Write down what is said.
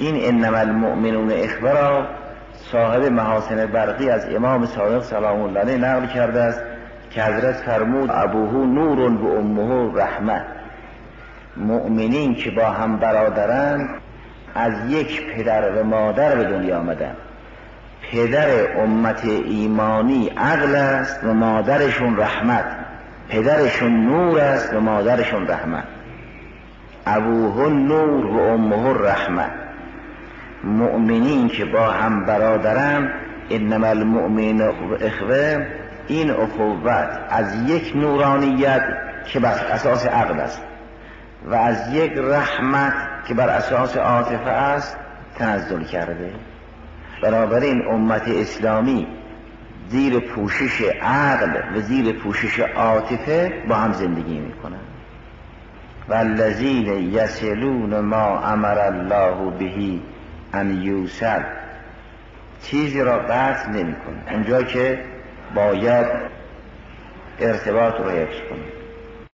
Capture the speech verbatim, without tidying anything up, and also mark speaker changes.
Speaker 1: این انما المؤمنون اخوه را صاحب محاسن برقی از امام صادق سلام الله علیه نقل کرده است که حضرت فرمود ابوه نور و امه رحمه. مؤمنین که با هم برادرند از یک پدر و مادر به دنیا آمدند. پدر امت ایمانی عقل است و مادرشون رحمت، پدرشون نور است و مادرشون رحمت. ابوه نور و امه رحمت. مؤمنین که با هم برادرند انما المؤمنین اخوه، این اخوت از یک نورانیت که بر اساس عقل است و از یک رحمت که بر اساس عاطفه است تنزل کرده. بنابراین امت اسلامی زیر پوشش عقل و زیر پوشش عاطفه با هم زندگی میکنن. والذین یصلون ما امر الله به ان یوصل، چیزی را قطع نمی کنه اونجا که باید ارتباط رو حفظ کنه.